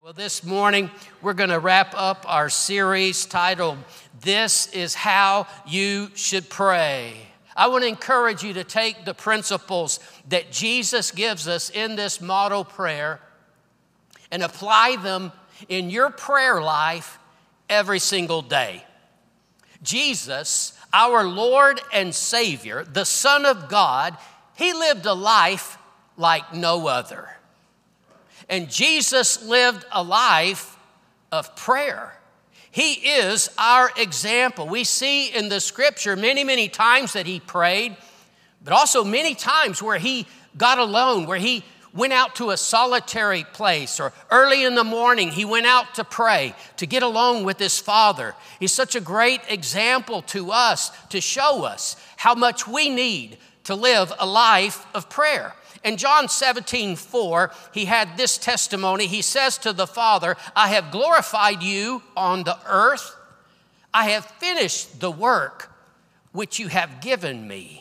Well, this morning we're going to wrap up our series titled, This is How You Should Pray. I want to encourage you to take the principles that Jesus gives us in this model prayer and apply them in your prayer life every single day. Jesus, our Lord and Savior, the Son of God, He lived a life like no other. And Jesus lived a life of prayer. He is our example. We see in the scripture many times that he prayed, but also many times where he got alone, where he went out to a solitary place, or early in the morning he went out to pray, to get alone with his Father. He's such a great example to us to show us how much we need to live a life of prayer. In John 17:4, he had this testimony. He says to the Father, I have glorified you on the earth. I have finished the work which you have given me.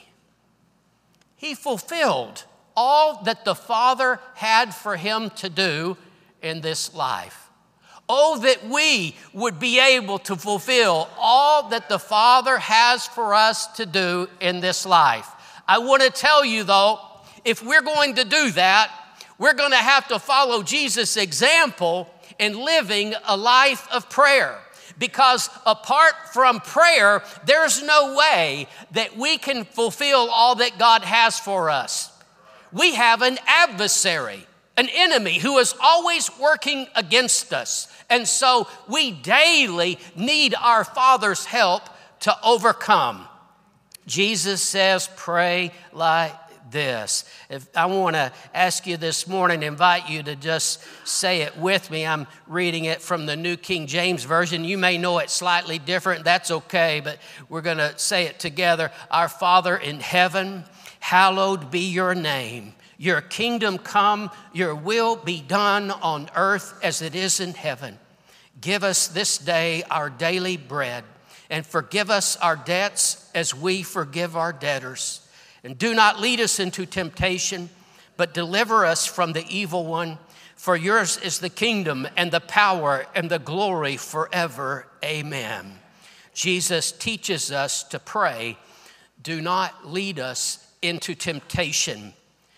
He fulfilled all that the Father had for him to do in this life. Oh, that we would be able to fulfill all that the Father has for us to do in this life. I want to tell you, though, if we're going to do that, we're going to have to follow Jesus' example in living a life of prayer. Because apart from prayer, there's no way that we can fulfill all that God has for us. We have an adversary, an enemy who is always working against us. And so we daily need our Father's help to overcome. Jesus says, pray like this. If I want to ask you this morning, invite you to just say it with me. I'm reading it from the New King James Version. You may know it slightly different. That's okay, but we're going to say it together. Our Father in heaven, hallowed be your name. Your kingdom come, your will be done on earth as it is in heaven. Give us this day our daily bread, and forgive us our debts as we forgive our debtors. And do not lead us into temptation, but deliver us from the evil one. For yours is the kingdom and the power and the glory forever. Amen. Jesus teaches us to pray, do not lead us into temptation,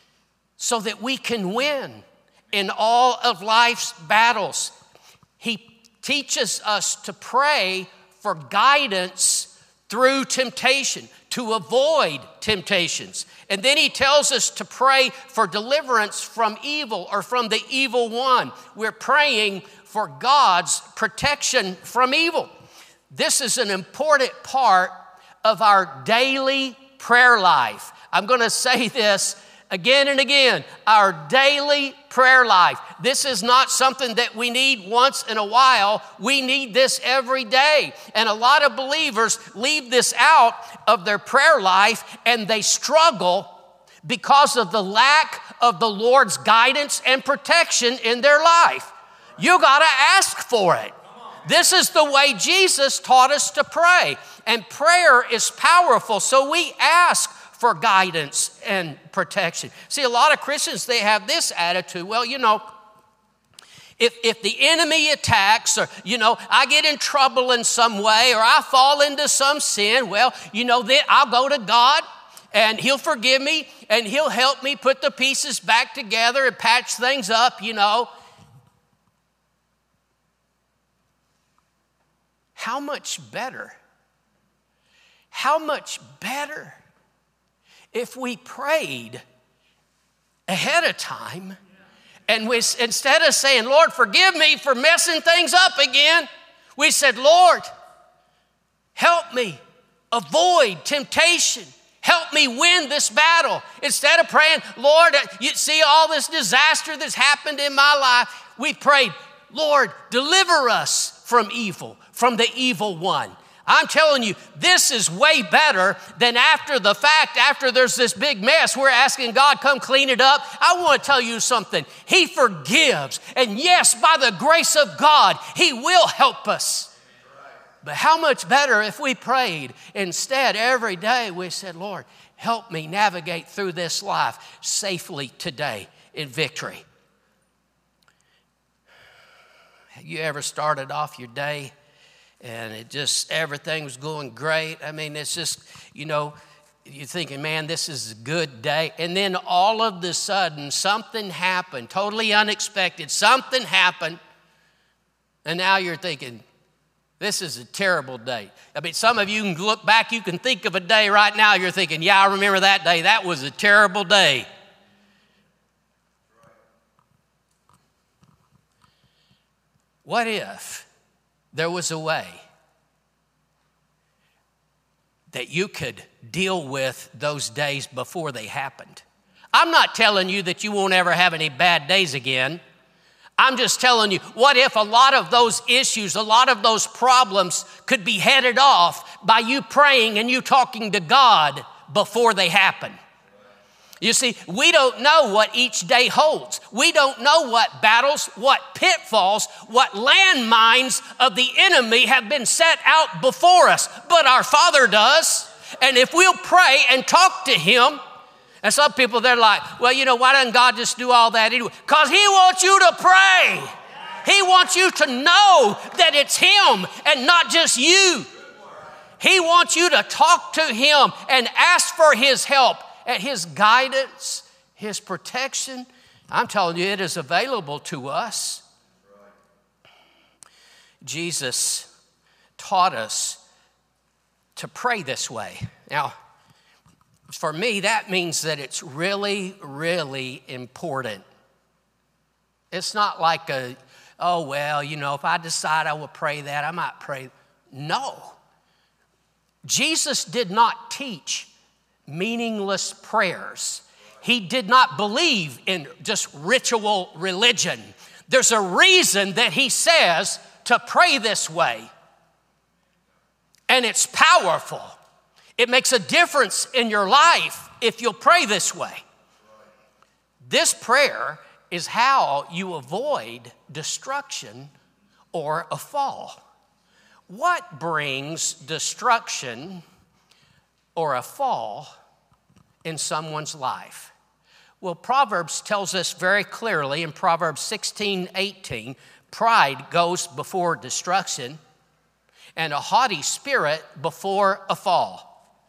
so that we can win in all of life's battles. He teaches us to pray for guidance through temptation, to avoid temptations. And then he tells us to pray for deliverance from evil or from the evil one. We're praying for God's protection from evil. This is an important part of our daily prayer life. I'm going to say this again and again, our daily prayer life. This is not something that we need once in a while. We need this every day. And a lot of believers leave this out of their prayer life, and they struggle because of the lack of the Lord's guidance and protection in their life. You got to ask for it. This is the way Jesus taught us to pray. And prayer is powerful, so we ask for guidance and protection. See, a lot of Christians, they have this attitude, well, if the enemy attacks, or, I get in trouble in some way, or I fall into some sin, well, then I'll go to God and he'll forgive me and he'll help me put the pieces back together and patch things up, How much better if we prayed ahead of time, and we, instead of saying, Lord, forgive me for messing things up again, we said, Lord, help me avoid temptation. Help me win this battle. Instead of praying, Lord, you see all this disaster that's happened in my life, we prayed, Lord, deliver us from evil, from the evil one. I'm telling you, this is way better than after the fact, after there's this big mess, we're asking God, come clean it up. I want to tell you something. He forgives. And yes, by the grace of God, He will help us. But how much better if we prayed instead every day we said, Lord, help me navigate through this life safely today in victory. You ever started off your day and everything was going great? I mean, it's just, you're thinking, man, this is a good day. And then all of a sudden, something happened, totally unexpected. Something happened. And now you're thinking, this is a terrible day. I mean, some of you can look back, you can think of a day right now, you're thinking, yeah, I remember that day. That was a terrible day. What if there was a way that you could deal with those days before they happened? I'm not telling you that you won't ever have any bad days again. I'm just telling you, what if a lot of those issues, a lot of those problems could be headed off by you praying and you talking to God before they happen? You see, we don't know what each day holds. We don't know what battles, what pitfalls, what landmines of the enemy have been set out before us, but our Father does. And if we'll pray and talk to Him, and some people, they're like, well, why doesn't God just do all that anyway? Because He wants you to pray. He wants you to know that it's Him and not just you. He wants you to talk to Him and ask for His help and His guidance, His protection. I'm telling you, it is available to us. Jesus taught us to pray this way. Now, for me, that means that it's really, really important. It's not like if I decide I will pray that, I might pray. No. Jesus did not teach meaningless prayers. He did not believe in just ritual religion. There's a reason that He says to pray this way. And it's powerful. It makes a difference in your life if you'll pray this way. This prayer is how you avoid destruction or a fall. What brings destruction or a fall in someone's life? Well, Proverbs tells us very clearly in Proverbs 16:18, pride goes before destruction and a haughty spirit before a fall.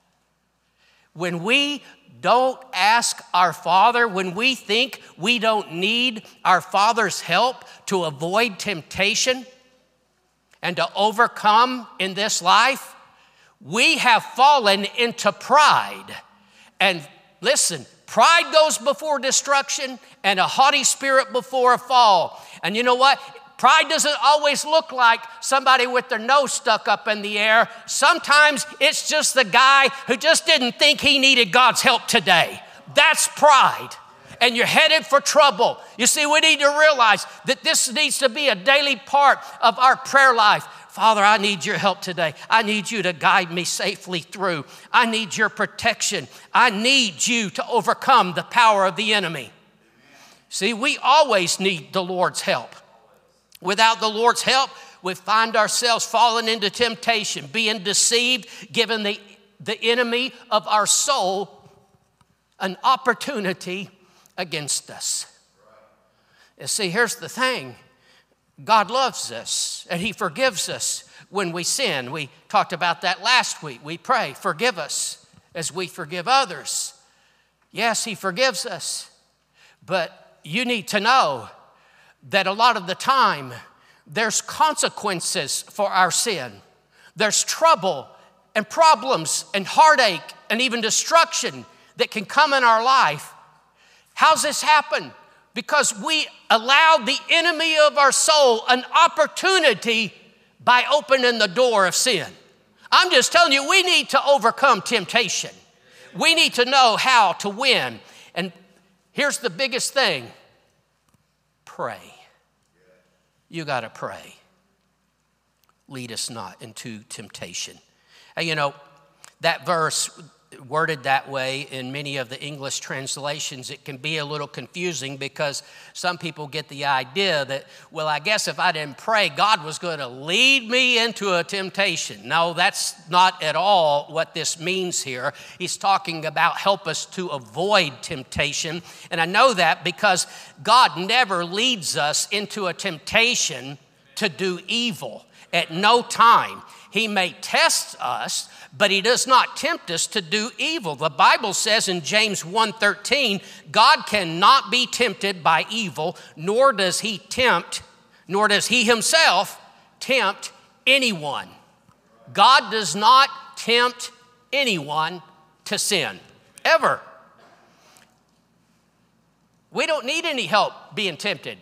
When we don't ask our Father, when we think we don't need our Father's help to avoid temptation and to overcome in this life, we have fallen into pride. And listen, pride goes before destruction and a haughty spirit before a fall. And you know what? Pride doesn't always look like somebody with their nose stuck up in the air. Sometimes it's just the guy who just didn't think he needed God's help today. That's pride. And you're headed for trouble. You see, we need to realize that this needs to be a daily part of our prayer life. Father, I need your help today. I need you to guide me safely through. I need your protection. I need you to overcome the power of the enemy. See, we always need the Lord's help. Without the Lord's help, we find ourselves falling into temptation, being deceived, giving the enemy of our soul an opportunity against us. You see, here's the thing. God loves us and He forgives us when we sin. We talked about that last week. We pray, forgive us as we forgive others. Yes, He forgives us, but you need to know that a lot of the time there's consequences for our sin. There's trouble and problems and heartache and even destruction that can come in our life. How's this happen? Because we allowed the enemy of our soul an opportunity by opening the door of sin. I'm just telling you, we need to overcome temptation. We need to know how to win. And here's the biggest thing. Pray. You got to pray. Lead us not into temptation. And that verse worded that way in many of the English translations, it can be a little confusing because some people get the idea that, well, I guess if I didn't pray, God was going to lead me into a temptation. No, that's not at all what this means here. He's talking about help us to avoid temptation. And I know that because God never leads us into a temptation to do evil. At no time. He may test us, but he does not tempt us to do evil. The Bible says in James 1:13, God cannot be tempted by evil, nor does he himself tempt anyone. God does not tempt anyone to sin, ever. We don't need any help being tempted.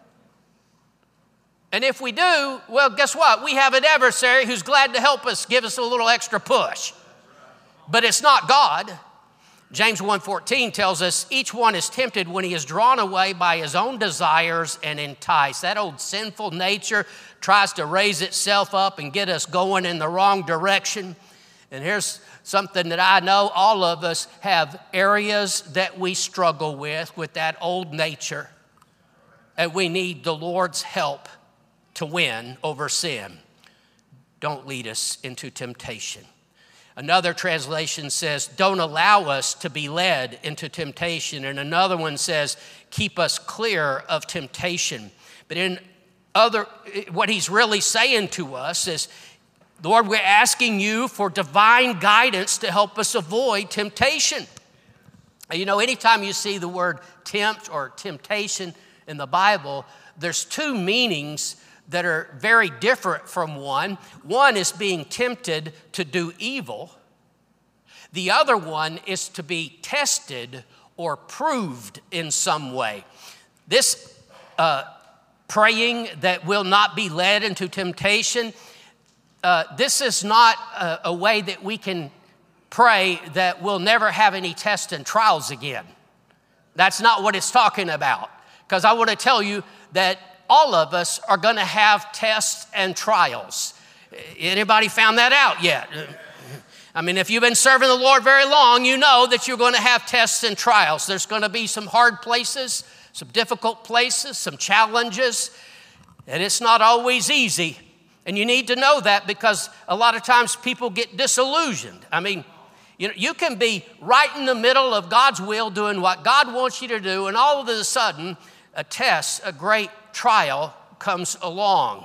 And if we do, well, guess what? We have an adversary who's glad to help us, give us a little extra push. But it's not God. James 1:14 tells us each one is tempted when he is drawn away by his own desires and enticed. That old sinful nature tries to raise itself up and get us going in the wrong direction. And here's something that I know all of us have areas that we struggle with that old nature. And we need the Lord's help to win over sin. Don't lead us into temptation. Another translation says, don't allow us to be led into temptation. And another one says, keep us clear of temptation. But what he's really saying to us is, Lord, we're asking you for divine guidance to help us avoid temptation. You know, anytime you see the word tempt or temptation in the Bible, there's two meanings that are very different from one. One is being tempted to do evil. The other one is to be tested or proved in some way. This praying that will not be led into temptation, this is not a way that we can pray that we'll never have any tests and trials again. That's not what it's talking about. Because I want to tell you that all of us are going to have tests and trials. Anybody found that out yet? I mean, if you've been serving the Lord very long, you know that you're going to have tests and trials. There's going to be some hard places, some difficult places, some challenges, and it's not always easy. And you need to know that because a lot of times people get disillusioned. I mean, you can be right in the middle of God's will, doing what God wants you to do, and all of a sudden, a test, a great trial comes along.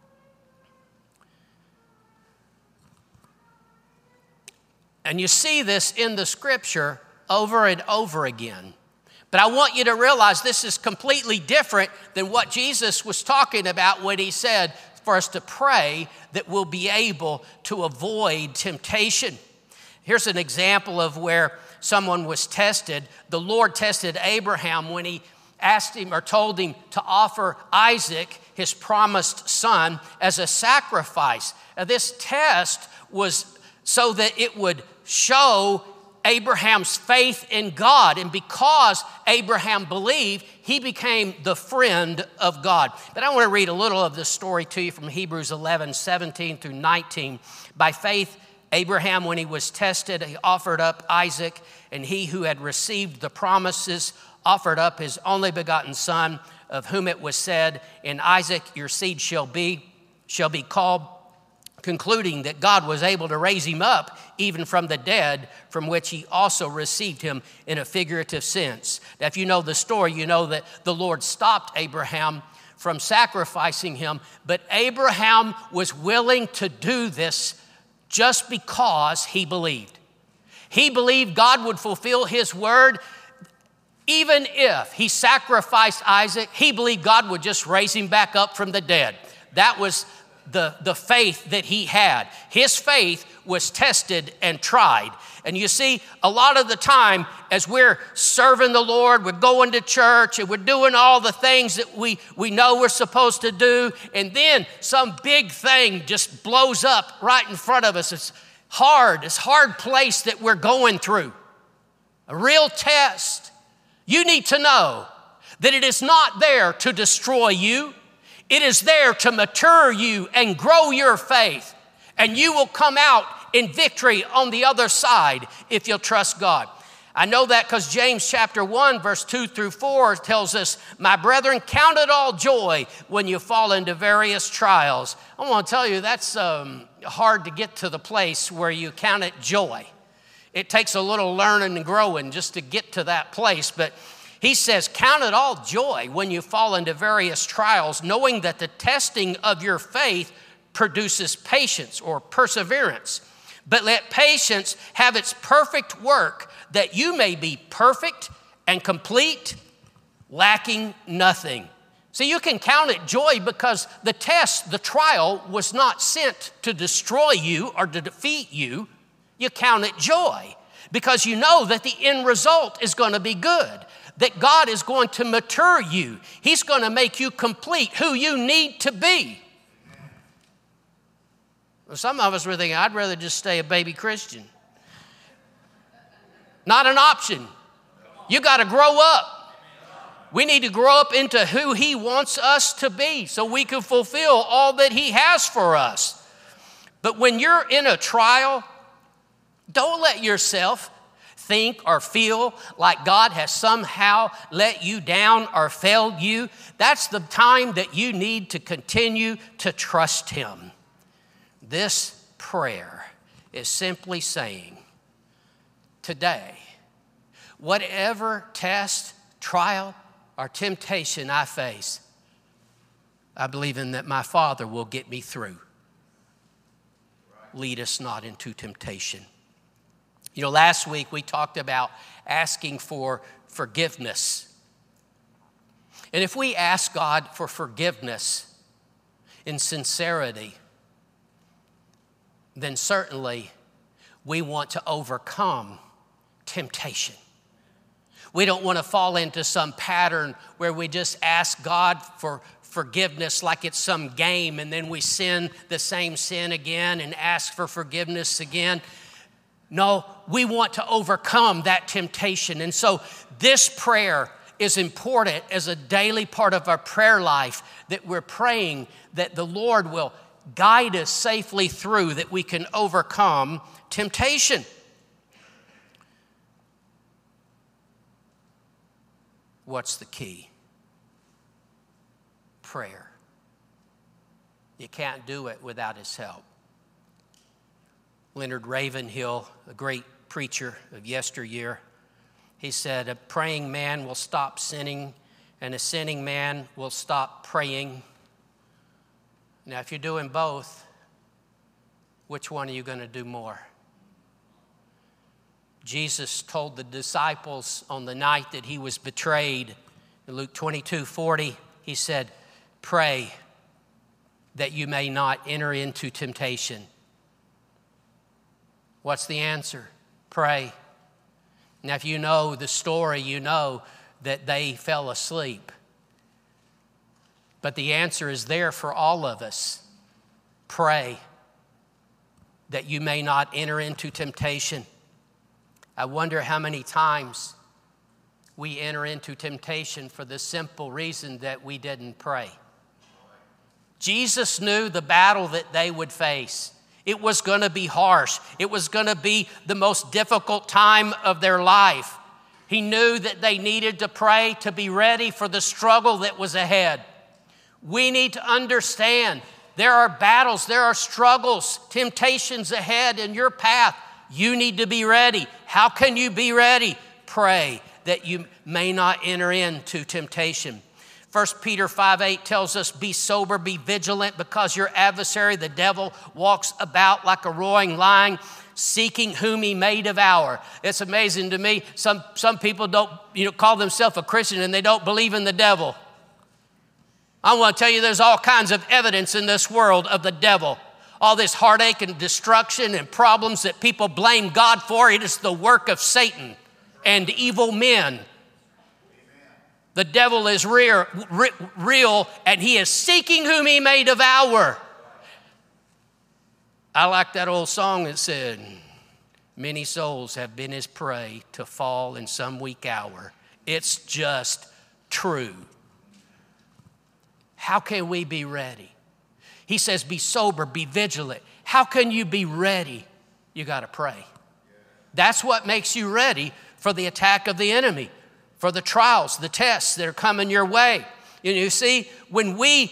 And you see this in the scripture over and over again. But I want you to realize this is completely different than what Jesus was talking about when he said for us to pray that we'll be able to avoid temptation. Here's an example of where someone was tested. The Lord tested Abraham when he asked him or told him to offer Isaac, his promised son, as a sacrifice. Now, this test was so that it would show Abraham's faith in God. And because Abraham believed, he became the friend of God. But I want to read a little of this story to you from Hebrews 11:17 through 19. By faith, Abraham, when he was tested, he offered up Isaac, and he who had received the promises offered up his only begotten son, of whom it was said, in Isaac your seed shall be called, concluding that God was able to raise him up even from the dead, from which he also received him in a figurative sense. Now, if you know the story, you know that the Lord stopped Abraham from sacrificing him, but Abraham was willing to do this just because he believed. He believed God would fulfill his word. Even if he sacrificed Isaac, he believed God would just raise him back up from the dead. That was the faith that he had. His faith was tested and tried. And you see, a lot of the time, as we're serving the Lord, we're going to church, and we're doing all the things that we know we're supposed to do, and then some big thing just blows up right in front of us. It's hard place that we're going through. A real test. You need to know that it is not there to destroy you. It is there to mature you and grow your faith. And you will come out in victory on the other side if you'll trust God. I know that because James chapter 1, verse 2 through 4 tells us, my brethren, count it all joy when you fall into various trials. I want to tell you that's hard to get to the place where you count it joy. It takes a little learning and growing just to get to that place. But He says, count it all joy when you fall into various trials, knowing that the testing of your faith produces patience or perseverance. But let patience have its perfect work, that you may be perfect and complete, lacking nothing. See, you can count it joy because the test, the trial, was not sent to destroy you or to defeat you. You count it joy because you know that the end result is going to be good, that God is going to mature you. He's going to make you complete who you need to be. Well, some of us were thinking, I'd rather just stay a baby Christian. Not an option. You got to grow up. We need to grow up into who He wants us to be so we can fulfill all that He has for us. But when you're in a trial, don't let yourself think or feel like God has somehow let you down or failed you. That's the time that you need to continue to trust Him. This prayer is simply saying, today, whatever test, trial, or temptation I face, I believe in that my Father will get me through. Lead us not into temptation. You know, last week we talked about asking for forgiveness. And if we ask God for forgiveness in sincerity, then certainly we want to overcome temptation. We don't want to fall into some pattern where we just ask God for forgiveness like it's some game and then we sin the same sin again and ask for forgiveness again. No, we want to overcome that temptation. And so this prayer is important as a daily part of our prayer life, that we're praying that the Lord will guide us safely through, that we can overcome temptation. What's the key? Prayer. You can't do it without His help. Leonard Ravenhill, a great preacher of yesteryear, he said, a praying man will stop sinning and a sinning man will stop praying. Now, if you're doing both, which one are you going to do more? Jesus told the disciples on the night that He was betrayed, in Luke 22:40, He said, pray that you may not enter into temptation. What's the answer? Pray. Now, if you know the story, you know that they fell asleep. But the answer is there for all of us. Pray that you may not enter into temptation. I wonder how many times we enter into temptation for the simple reason that we didn't pray. Jesus knew the battle that they would face. It was going to be harsh. It was going to be the most difficult time of their life. He knew that they needed to pray to be ready for the struggle that was ahead. We need to understand there are battles, there are struggles, temptations ahead in your path. You need to be ready. How can you be ready? Pray that you may not enter into temptation. 1 Peter 5:8 tells us, be sober, be vigilant, because your adversary, the devil, walks about like a roaring lion, seeking whom he may devour. It's amazing to me. Some people don't call themselves a Christian and they don't believe in the devil. I want to tell you there's all kinds of evidence in this world of the devil. All this heartache and destruction and problems that people blame God for, it is the work of Satan and evil men. The devil is real, and he is seeking whom he may devour. I like that old song that said, many souls have been his prey to fall in some weak hour. It's just true. How can we be ready? He says, be sober, be vigilant. How can you be ready? You got to pray. That's what makes you ready for the attack of the enemy, for the trials, the tests that are coming your way. You see, when we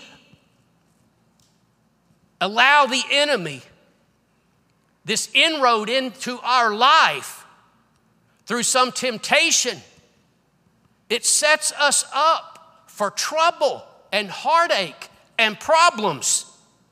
allow the enemy this inroad into our life through some temptation, It sets us up for trouble and heartache and problems.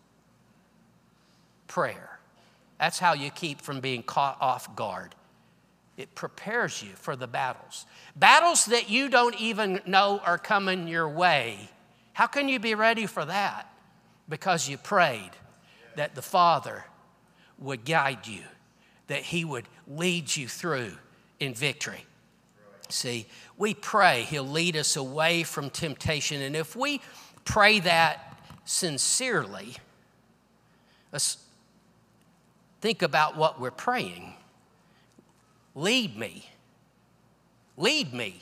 Prayer. That's how you keep from being caught off guard. It prepares you for the battles. Battles that you don't even know are coming your way. How can you be ready for that? Because you prayed that the Father would guide you, that He would lead you through in victory. See, we pray He'll lead us away from temptation. And if we pray that sincerely, let's think about what we're praying. Lead me. Lead me.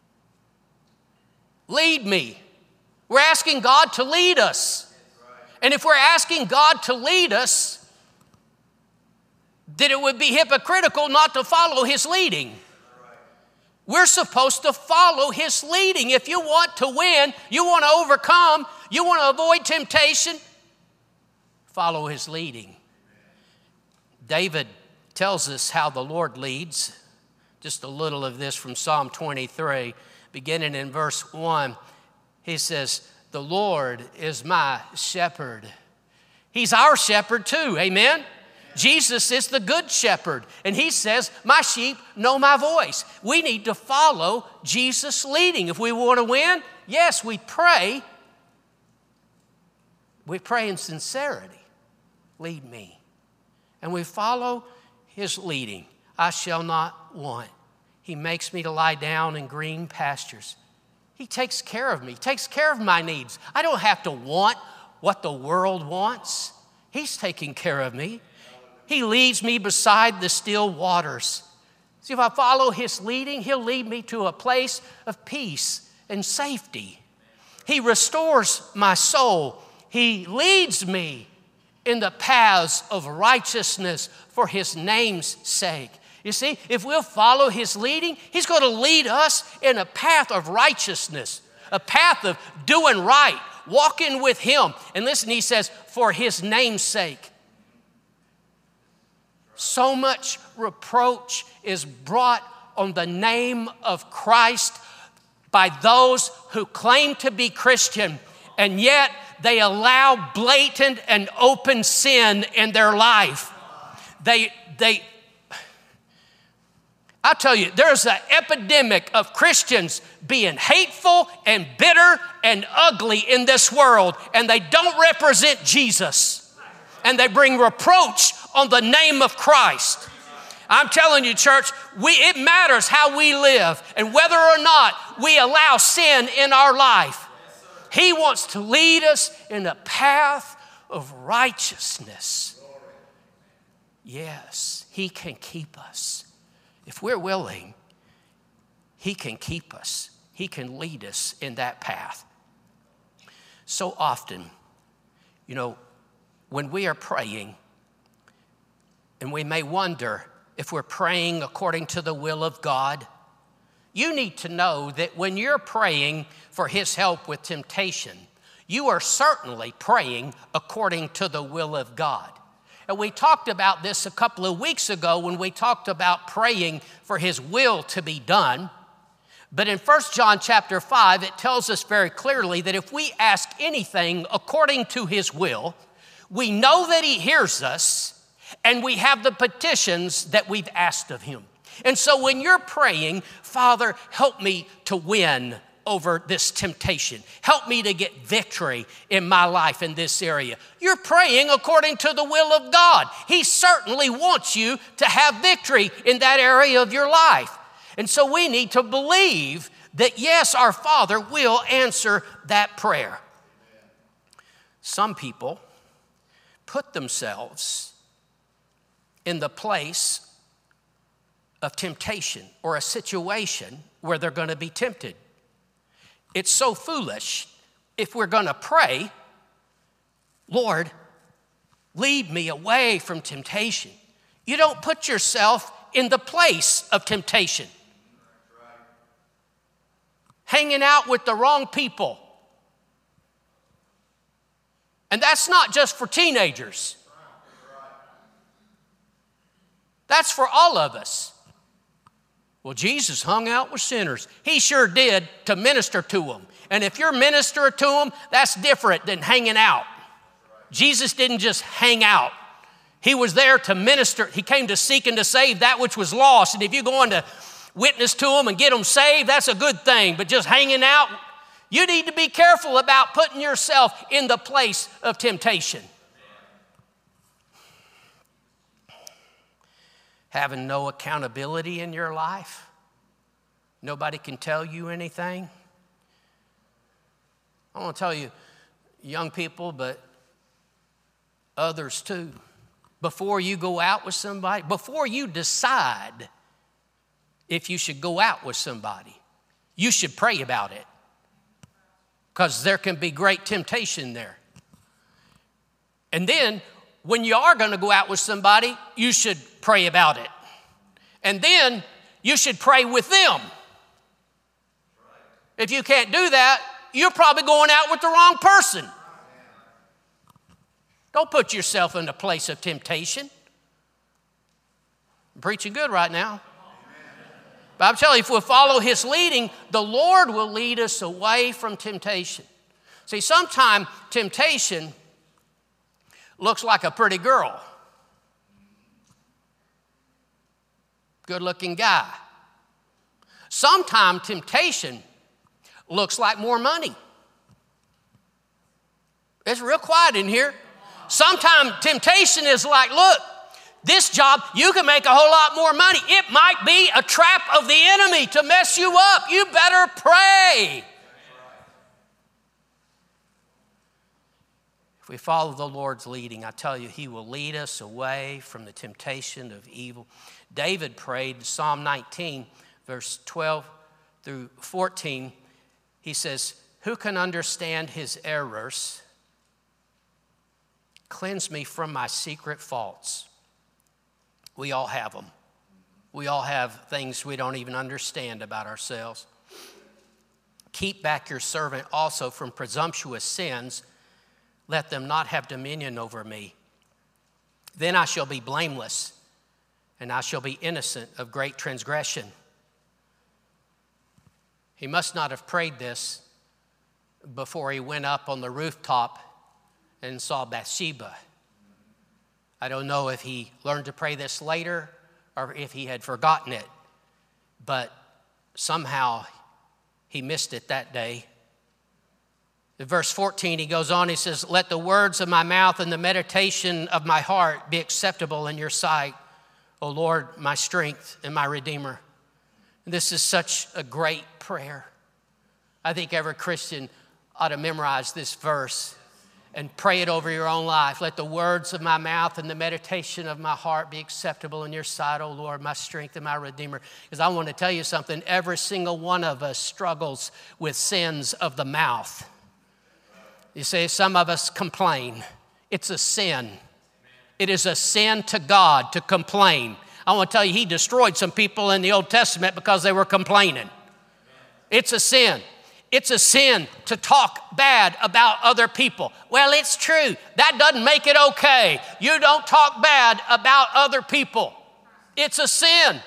Lead me. We're asking God to lead us. And if we're asking God to lead us, then it would be hypocritical not to follow His leading. We're supposed to follow His leading. If you want to win, you want to overcome, you want to avoid temptation, follow His leading. David tells us how the Lord leads. Just a little of this from Psalm 23, beginning in verse 1. He says, "The Lord is my shepherd." He's our shepherd too, amen? Jesus is the good shepherd, and He says, "My sheep know my voice." We need to follow Jesus' leading. If we want to win, yes, we pray. We pray in sincerity. Lead me. And we follow His leading. I shall not want. He makes me to lie down in green pastures. He takes care of me, takes care of my needs. I don't have to want what the world wants. He's taking care of me. He leads me beside the still waters. See, if I follow His leading, He'll lead me to a place of peace and safety. He restores my soul. He leads me in the paths of righteousness for His name's sake. You see, if we'll follow His leading, He's going to lead us in a path of righteousness, a path of doing right, walking with Him. And listen, He says, for His name's sake. So much reproach is brought on the name of Christ by those who claim to be Christian, and yet they allow blatant and open sin in their life. I tell you, there's an epidemic of Christians being hateful and bitter and ugly in this world, and they don't represent Jesus. And they bring reproach on the name of Christ. I'm telling you, church, it matters how we live and whether or not we allow sin in our life. He wants to lead us in a path of righteousness. Yes, He can keep us. If we're willing, He can keep us. He can lead us in that path. So often, when we are praying, and we may wonder if we're praying according to the will of God, you need to know that when you're praying for His help with temptation, you are certainly praying according to the will of God. And we talked about this a couple of weeks ago when we talked about praying for His will to be done. But in 1 John chapter 5, it tells us very clearly that if we ask anything according to His will, we know that He hears us, and we have the petitions that we've asked of Him. And so when you're praying, Father, help me to win over this temptation. Help me to get victory in my life in this area. You're praying according to the will of God. He certainly wants you to have victory in that area of your life. And so we need to believe that, yes, our Father will answer that prayer. Some people put themselves in the place of temptation or a situation where they're going to be tempted. It's so foolish if we're going to pray, Lord, lead me away from temptation. You don't put yourself in the place of temptation. Hanging out with the wrong people. And that's not just for teenagers. That's for all of us. Well, Jesus hung out with sinners. He sure did, to minister to them. And if you're minister to them, that's different than hanging out. Jesus didn't just hang out. He was there to minister. He came to seek and to save that which was lost. And if you're going to witness to them and get them saved, that's a good thing. But just hanging out, you need to be careful about putting yourself in the place of temptation. Having no accountability in your life. Nobody can tell you anything. I want to tell you, young people, but others too. Before you go out with somebody, before you decide if you should go out with somebody, you should pray about it. Because there can be great temptation there. And then, when you are going to go out with somebody, you should pray about it. And then, you should pray with them. If you can't do that, you're probably going out with the wrong person. Don't put yourself in a place of temptation. I'm preaching good right now. But I'm telling you, if we'll follow His leading, the Lord will lead us away from temptation. See, sometimes temptation looks like a pretty girl. Good-looking guy. Sometimes temptation looks like more money. It's real quiet in here. Sometimes temptation is like, look, this job, you can make a whole lot more money. It might be a trap of the enemy to mess you up. You better pray. If we follow the Lord's leading, I tell you, He will lead us away from the temptation of evil. David prayed, Psalm 19, verse 12 through 14. He says, who can understand his errors? Cleanse me from my secret faults. We all have them. We all have things we don't even understand about ourselves. Keep back your servant also from presumptuous sins. Let them not have dominion over me. Then I shall be blameless, and I shall be innocent of great transgression. He must not have prayed this before he went up on the rooftop and saw Bathsheba. I don't know if he learned to pray this later or if he had forgotten it, but somehow he missed it that day. In verse 14, he goes on, he says, let the words of my mouth and the meditation of my heart be acceptable in your sight, O Lord, my strength and my Redeemer. This is such a great prayer. I think every Christian ought to memorize this verse and pray it over your own life. Let the words of my mouth and the meditation of my heart be acceptable in your sight, O Lord, my strength and my Redeemer. Because I want to tell you something, every single one of us struggles with sins of the mouth. You see, some of us complain. It's a sin. It is a sin to God to complain. I want to tell you, He destroyed some people in the Old Testament because they were complaining. It's a sin. It's a sin to talk bad about other people. Well, it's true. That doesn't make it okay. You don't talk bad about other people. It's a sin.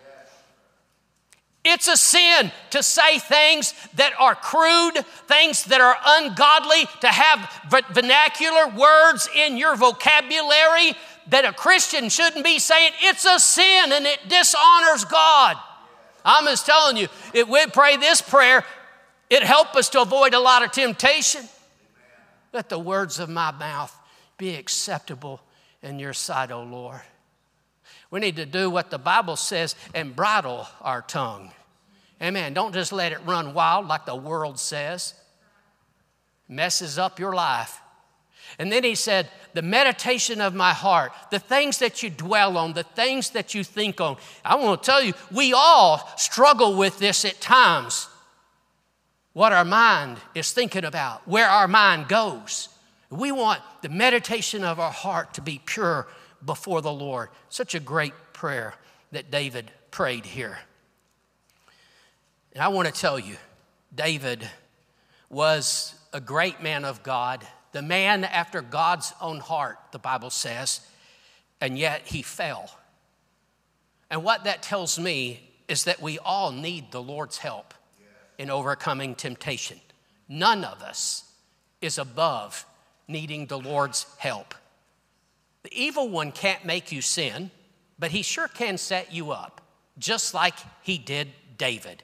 It's a sin to say things that are crude, things that are ungodly, to have vernacular words in your vocabulary that a Christian shouldn't be saying. It's a sin and it dishonors God. I'm just telling you, if we pray this prayer, it helps us to avoid a lot of temptation. Let the words of my mouth be acceptable in your sight, O Lord. We need to do what the Bible says and bridle our tongue. Amen. Don't just let it run wild like the world says. It messes up your life. And then he said, the meditation of my heart, the things that you dwell on, the things that you think on. I want to tell you, we all struggle with this at times. What our mind is thinking about, where our mind goes. We want the meditation of our heart to be pure before the Lord. Such a great prayer that David prayed here. And I want to tell you, David was a great man of God, the man after God's own heart, the Bible says, and yet he fell. And what that tells me is that we all need the Lord's help in overcoming temptation. None of us is above needing the Lord's help. The evil one can't make you sin, but he sure can set you up, just like he did David.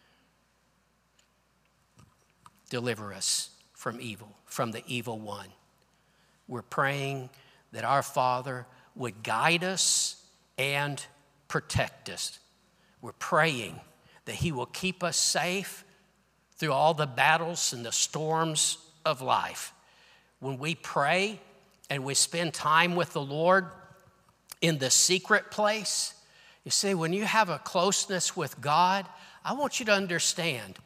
Deliver us from evil, from the evil one. We're praying that our Father would guide us and protect us. We're praying that he will keep us safe through all the battles and the storms of life. When we pray and we spend time with the Lord in the secret place, you see, when you have a closeness with God, I want you to understand,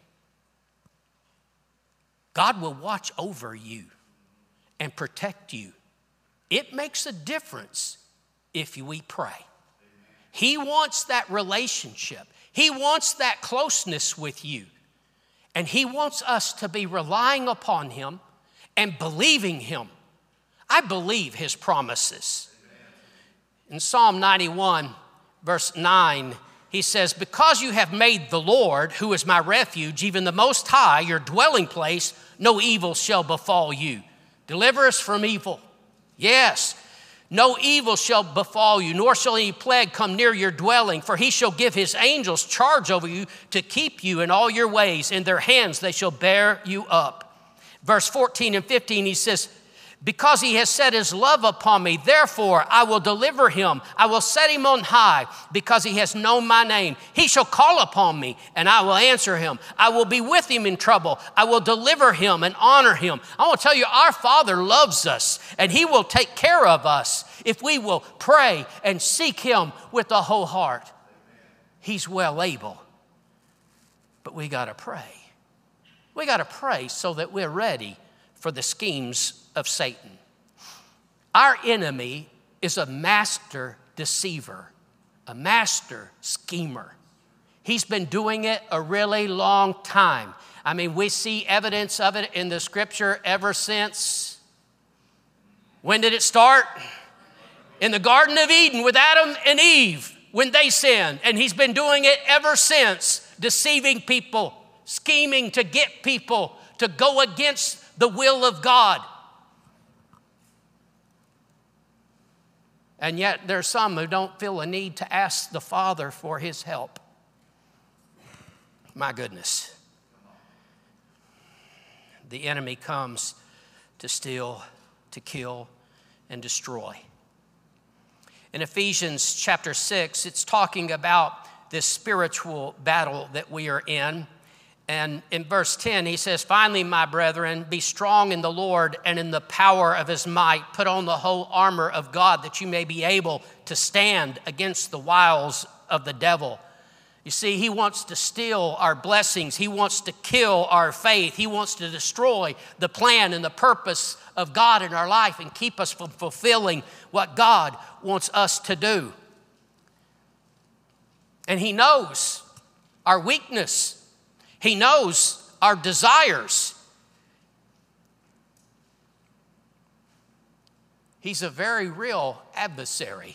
God will watch over you and protect you. It makes a difference if we pray. He wants that relationship. He wants that closeness with you. And he wants us to be relying upon him and believing him. I believe his promises. In Psalm 91, verse 9, he says, because you have made the Lord, who is my refuge, even the Most High, your dwelling place, no evil shall befall you. Deliver us from evil. Yes, no evil shall befall you, nor shall any plague come near your dwelling, for he shall give his angels charge over you to keep you in all your ways. In their hands they shall bear you up. Verse 14 and 15, he says, because he has set his love upon me, therefore I will deliver him. I will set him on high because he has known my name. He shall call upon me and I will answer him. I will be with him in trouble. I will deliver him and honor him. I want to tell you, our Father loves us and he will take care of us if we will pray and seek him with the whole heart. He's well able, but we got to pray. We got to pray so that we're ready for the schemes of Satan. Our enemy is a master deceiver, a master schemer. He's been doing it a really long time. I mean, we see evidence of it in the scripture ever since. When did it start? In the Garden of Eden with Adam and Eve when they sinned. And he's been doing it ever since, deceiving people, scheming to get people to go against the will of God. And yet there's some who don't feel a need to ask the Father for his help. My goodness. The enemy comes to steal, to kill, and destroy. In Ephesians chapter 6, it's talking about this spiritual battle that we are in. And in verse 10, he says, finally, my brethren, be strong in the Lord and in the power of his might. Put on the whole armor of God that you may be able to stand against the wiles of the devil. You see, he wants to steal our blessings. He wants to kill our faith. He wants to destroy the plan and the purpose of God in our life and keep us from fulfilling what God wants us to do. And he knows our weakness. He knows our desires. He's a very real adversary.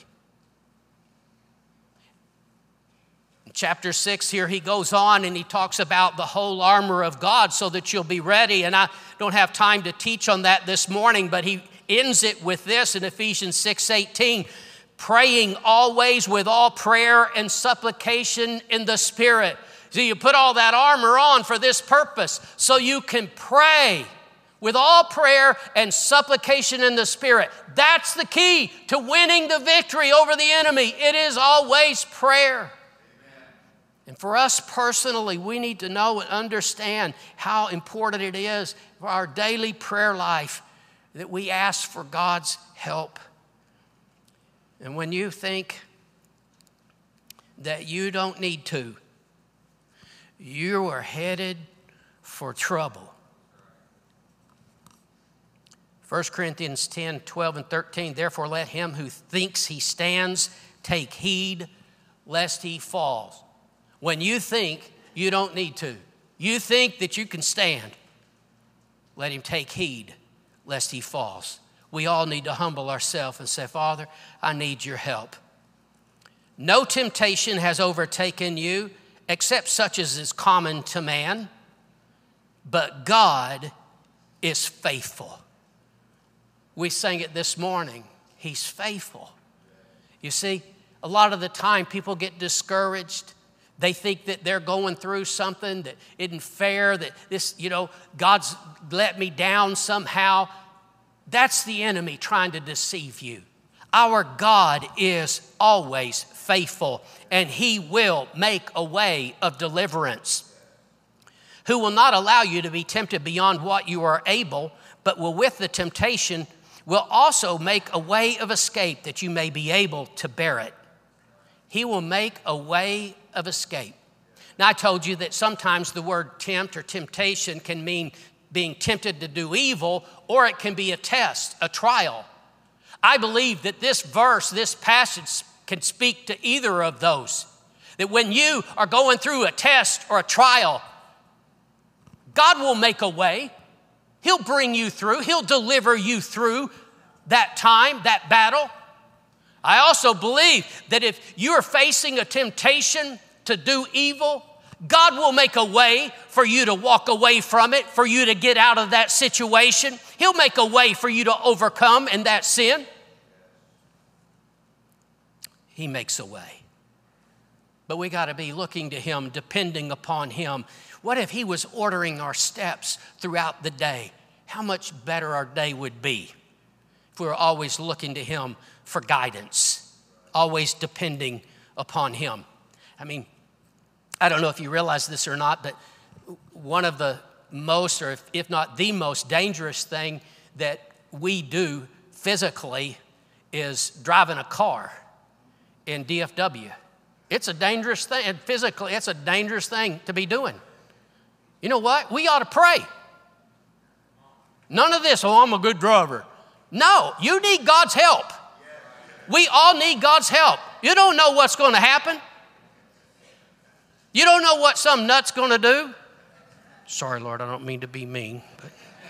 In chapter 6 here, he goes on and he talks about the whole armor of God so that you'll be ready. And I don't have time to teach on that this morning, but he ends it with this in Ephesians 6:18, praying always with all prayer and supplication in the Spirit. So you put all that armor on for this purpose, so you can pray with all prayer and supplication in the Spirit. That's the key to winning the victory over the enemy. It is always prayer. Amen. And for us personally, we need to know and understand how important it is for our daily prayer life that we ask for God's help. And when you think that you don't need to, you are headed for trouble. 1 Corinthians 10, 12, and 13, therefore let him who thinks he stands take heed lest he falls. When you think you don't need to, you think that you can stand, let him take heed lest he falls. We all need to humble ourselves and say, Father, I need your help. No temptation has overtaken you except such as is common to man, but God is faithful. We sang it this morning. He's faithful. You see, a lot of the time people get discouraged. They think that they're going through something that isn't fair, that this, God's let me down somehow. That's the enemy trying to deceive you. Our God is always faithful, and He will make a way of deliverance, who will not allow you to be tempted beyond what you are able, but will with the temptation will also make a way of escape that you may be able to bear it. He will make a way of escape. Now, I told you that sometimes the word tempt or temptation can mean being tempted to do evil, or it can be a test, a trial. I believe that this verse, this passage can speak to either of those. That when you are going through a test or a trial, God will make a way. He'll bring you through. He'll deliver you through that time, that battle. I also believe that if you are facing a temptation to do evil, God will make a way for you to walk away from it, for you to get out of that situation. He'll make a way for you to overcome in that sin. He makes a way. But we got to be looking to Him, depending upon Him. What if He was ordering our steps throughout the day? How much better our day would be if we were always looking to Him for guidance, always depending upon Him. I mean, I don't know if you realize this or not, but one of the most, or if not the most dangerous thing that we do physically is driving a car in DFW. It's a dangerous thing, and physically, it's a dangerous thing to be doing. You know what? We ought to pray. None of this, I'm a good driver. No, you need God's help. We all need God's help. You don't know what's going to happen. You don't know what some nut's going to do. Sorry, Lord, I don't mean to be mean. But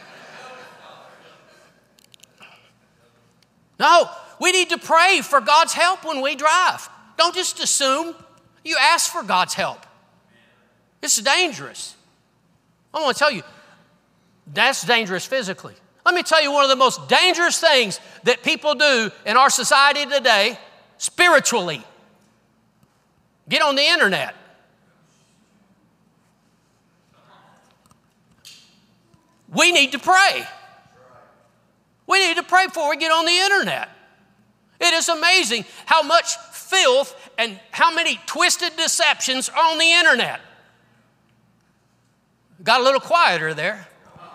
no, we need to pray for God's help when we drive. Don't just assume. You ask for God's help. It's dangerous. I want to tell you, that's dangerous physically. Let me tell you one of the most dangerous things that people do in our society today, spiritually. Get on the internet. We need to pray. We need to pray before we get on the internet. It is amazing how much filth and how many twisted deceptions are on the internet. Got a little quieter there.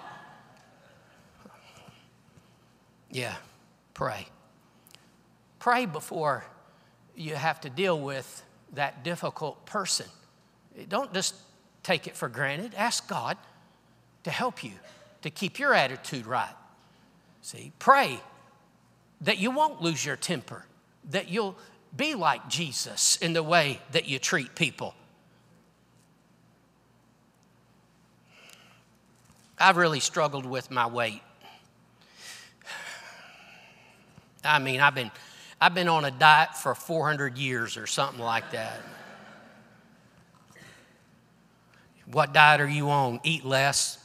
Yeah, pray. Pray before you have to deal with that difficult person. Don't just take it for granted. Ask God to help you, to keep your attitude right. See, pray that you won't lose your temper, that you'll be like Jesus in the way that you treat people. I've really struggled with my weight. I mean, I've been on a diet for 400 years or something like that. What diet are you on? Eat less.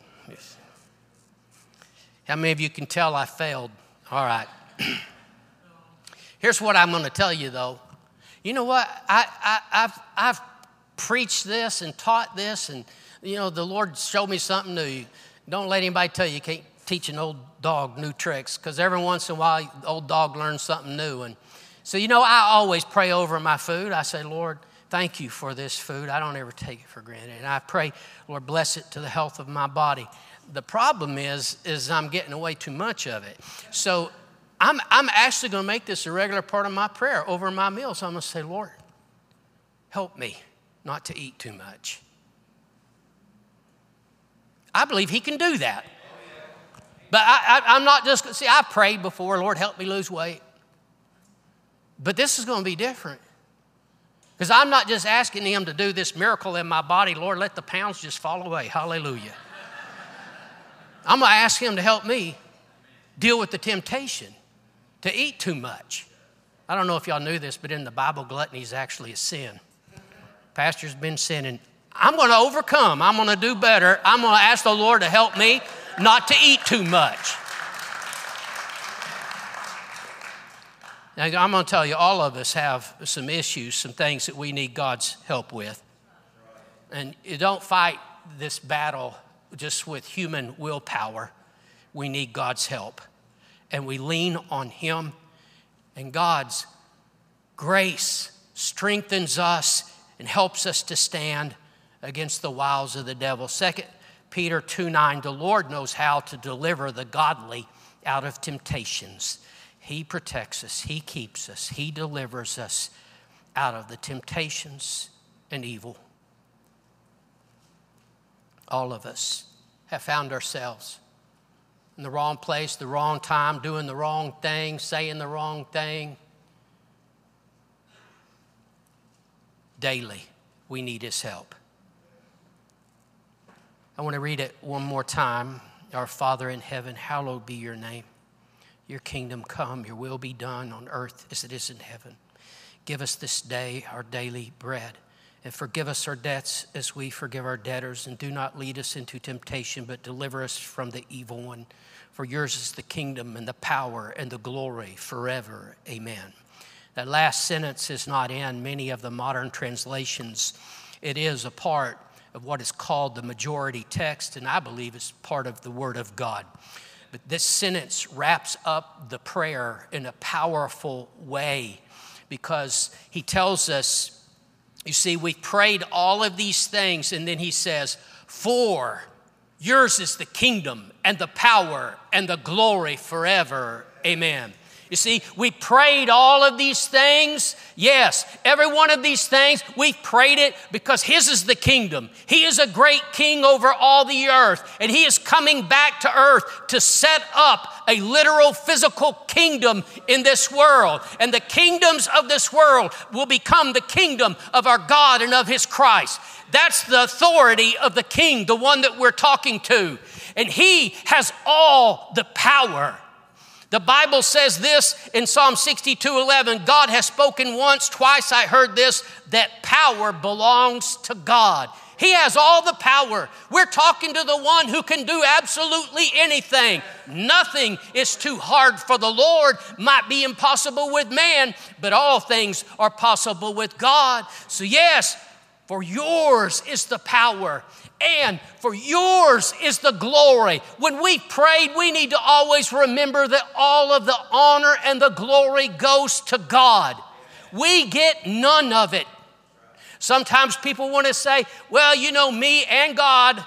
How many of you can tell I failed? All right. Here's what I'm going to tell you, though. You know what? I've preached this and taught this, and the Lord showed me something new. Don't let anybody tell you can't teach an old dog new tricks, because every once in a while, the old dog learns something new. And so, I always pray over my food. I say, Lord, thank you for this food. I don't ever take it for granted. And I pray, Lord, bless it to the health of my body. The problem is I'm getting away too much of it. So I'm actually going to make this a regular part of my prayer over my meals. So I'm going to say, Lord, help me not to eat too much. I believe He can do that. But I'm not just, I prayed before, Lord, help me lose weight. But this is going to be different. Because I'm not just asking Him to do this miracle in my body. Lord, let the pounds just fall away. Hallelujah. I'm going to ask Him to help me deal with the temptation to eat too much. I don't know if y'all knew this, but in the Bible, gluttony is actually a sin. Pastor's been sinning. I'm going to overcome. I'm going to do better. I'm going to ask the Lord to help me not to eat too much. Now, I'm going to tell you, all of us have some issues, some things that we need God's help with. And you don't fight this battle just with human willpower. We need God's help. And we lean on Him. And God's grace strengthens us and helps us to stand against the wiles of the devil. 2 Peter 2:9, the Lord knows how to deliver the godly out of temptations. He protects us. He keeps us. He delivers us out of the temptations and evil. All of us have found ourselves in the wrong place, the wrong time, doing the wrong thing, saying the wrong thing. Daily, we need His help. I want to read it one more time. Our Father in heaven, hallowed be your name. Your kingdom come, your will be done on earth as it is in heaven. Give us this day our daily bread, and forgive us our debts as we forgive our debtors. And do not lead us into temptation, but deliver us from the evil one. For yours is the kingdom and the power and the glory forever. Amen. That last sentence is not in many of the modern translations. It is a part of what is called the majority text, and I believe it's part of the Word of God. But this sentence wraps up the prayer in a powerful way, because he tells us, you see, we've prayed all of these things, and then he says, for yours is the kingdom and the power and the glory forever. Amen. You see, we prayed all of these things. Yes, every one of these things, we prayed it because His is the kingdom. He is a great king over all the earth, and He is coming back to earth to set up a literal physical kingdom in this world. And the kingdoms of this world will become the kingdom of our God and of His Christ. That's the authority of the king, the one that we're talking to. And He has all the power. The Bible says this in Psalm 62:11, God has spoken once, twice I heard this, that power belongs to God. He has all the power. We're talking to the one who can do absolutely anything. Nothing is too hard for the Lord. Might be impossible with man, but all things are possible with God. So yes, for yours is the power, and for yours is the glory. When we prayed, we need to always remember that all of the honor and the glory goes to God. We get none of it. Sometimes people want to say, well, you know, me and God.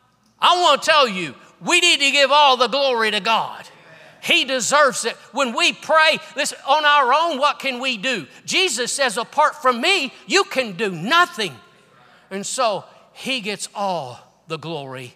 I want to tell you, we need to give all the glory to God. He deserves it. When we pray, listen, on our own, what can we do? Jesus says, apart from me, you can do nothing. And so He gets all the glory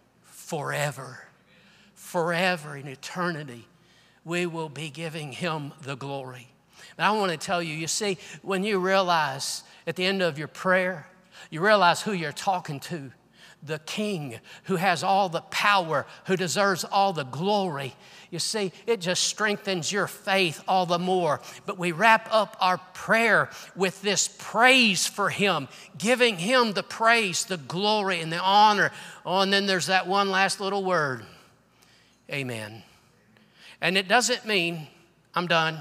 forever. Forever in eternity, we will be giving Him the glory. And I want to tell you, you see, when you realize at the end of your prayer, you realize who you're talking to, the King who has all the power, who deserves all the glory. You see, it just strengthens your faith all the more. But we wrap up our prayer with this praise for Him, giving Him the praise, the glory, and the honor. Oh, and then there's that one last little word, amen. And it doesn't mean, I'm done,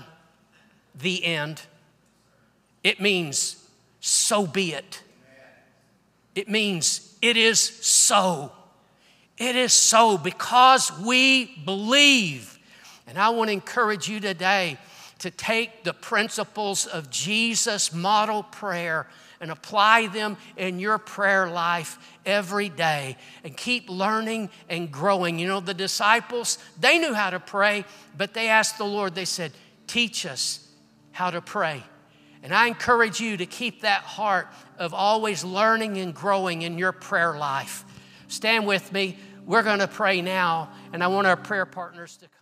the end. It means, so be it. It means, it is so. It is so because we believe. And I want to encourage you today to take the principles of Jesus' model prayer and apply them in your prayer life every day and keep learning and growing. You know, the disciples, they knew how to pray, but they asked the Lord, they said, teach us how to pray. And I encourage you to keep that heart of always learning and growing in your prayer life. Stand with me. We're going to pray now, and I want our prayer partners to come.